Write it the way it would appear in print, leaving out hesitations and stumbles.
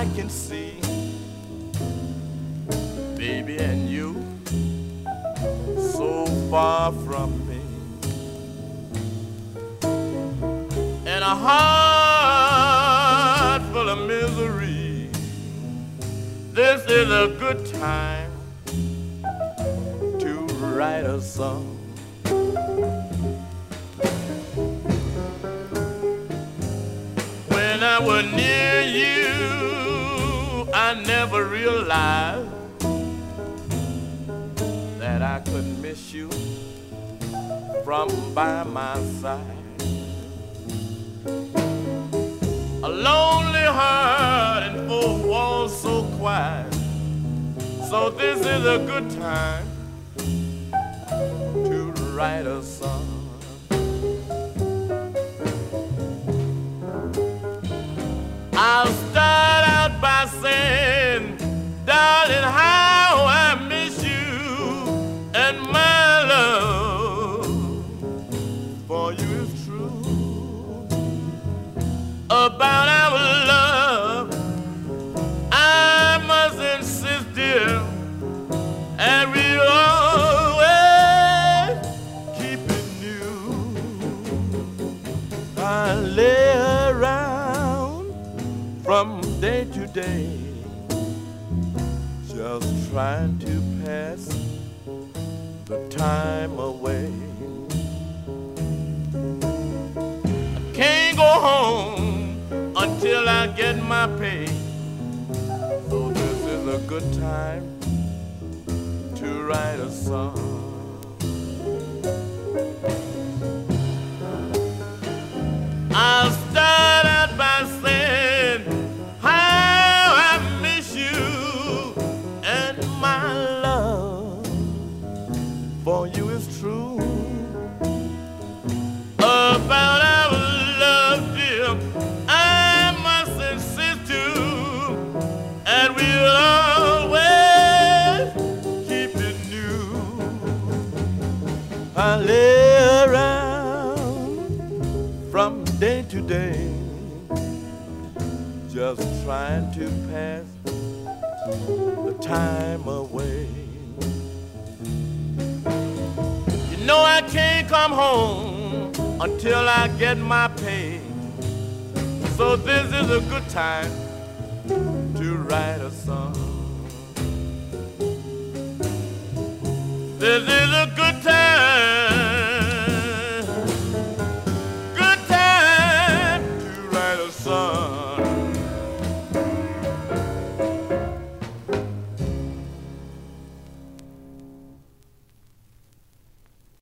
I can see, baby, and you so far from me, and a heart full of misery. This is a good time to write a song. When I was near you, I never realized that I could miss you from by my side. A lonely heart and four walls so quiet. So this is a good time to write a song. I'll start out by saying, darling, how I miss you, and my love for you is true. About our love, I must insist, dear, and we'll always keep it new. I lay around from day to day, just trying to pass the time away. I can't go home until I get my pay, so this is a good time to write a song. I'll start out by saying how I miss you, and my love for you is true. About our love, dear, I must insist to, and we'll always keep it new. I lay around from day to day, just trying to pass the time away. You know I can't come home until I get my pay, so this is a good time to write a song. This is